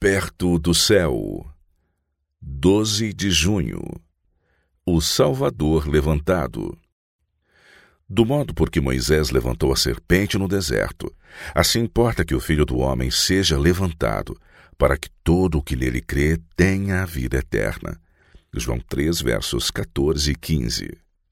perto do céu. 12 de junho. O Salvador levantado. Do modo por que Moisés levantou a serpente no deserto, assim importa que o Filho do Homem seja levantado, para que todo o que nele crê tenha a vida eterna. João 3, versos 14 e 15.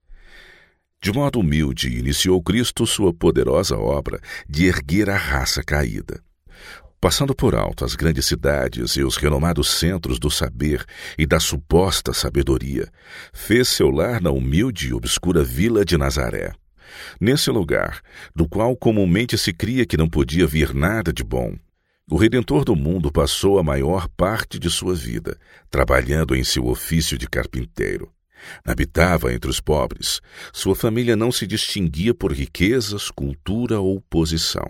De modo humilde, iniciou Cristo sua poderosa obra de erguer a raça caída. Passando por alto as grandes cidades e os renomados centros do saber e da suposta sabedoria, fez seu lar na humilde e obscura vila de Nazaré. Nesse lugar, do qual comumente se cria que não podia vir nada de bom, o Redentor do mundo passou a maior parte de sua vida, trabalhando em seu ofício de carpinteiro. Habitava entre os pobres. Sua família não se distinguia por riquezas, cultura ou posição.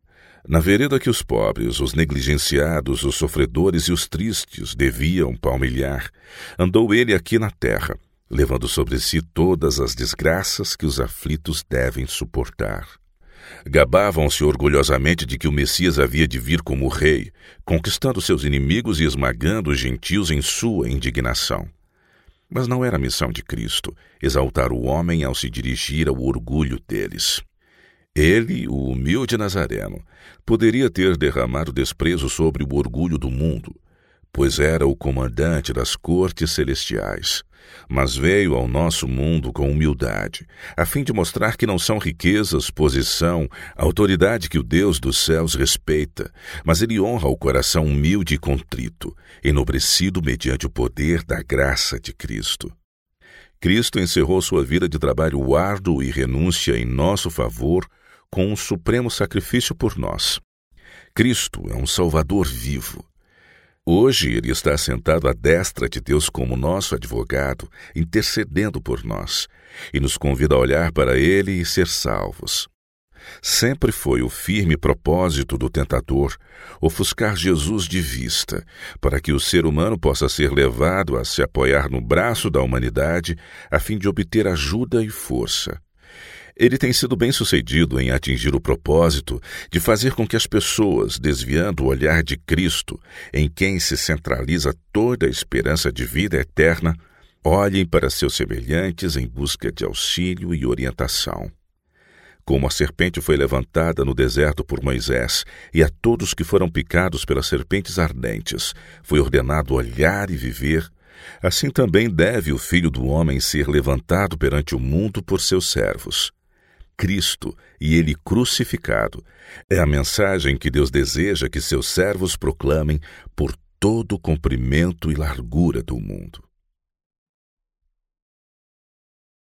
Na vereda que os pobres, os negligenciados, os sofredores e os tristes deviam palmilhar, andou ele aqui na terra, levando sobre si todas as desgraças que os aflitos devem suportar. Gabavam-se orgulhosamente de que o Messias havia de vir como rei, conquistando seus inimigos e esmagando os gentios em sua indignação. Mas não era a missão de Cristo exaltar o homem ao se dirigir ao orgulho deles. Ele, o humilde Nazareno, poderia ter derramado desprezo sobre o orgulho do mundo, pois era o comandante das cortes celestiais, mas veio ao nosso mundo com humildade, a fim de mostrar que não são riquezas, posição, autoridade que o Deus dos céus respeita, mas ele honra o coração humilde e contrito, enobrecido mediante o poder da graça de Cristo. Cristo encerrou sua vida de trabalho árduo e renúncia em nosso favor com um supremo sacrifício por nós. Cristo é um Salvador vivo. Hoje ele está sentado à destra de Deus como nosso advogado, intercedendo por nós, e nos convida a olhar para ele e ser salvos. Sempre foi o firme propósito do tentador ofuscar Jesus de vista, para que o ser humano possa ser levado a se apoiar no braço da humanidade, a fim de obter ajuda e força. Ele tem sido bem-sucedido em atingir o propósito de fazer com que as pessoas, desviando o olhar de Cristo, em quem se centraliza toda a esperança de vida eterna, olhem para seus semelhantes em busca de auxílio e orientação. Como a serpente foi levantada no deserto por Moisés, e a todos que foram picados pelas serpentes ardentes foi ordenado olhar e viver, assim também deve o Filho do Homem ser levantado perante o mundo por seus servos. Cristo e ele crucificado é a mensagem que Deus deseja que seus servos proclamem por todo o comprimento e largura do mundo.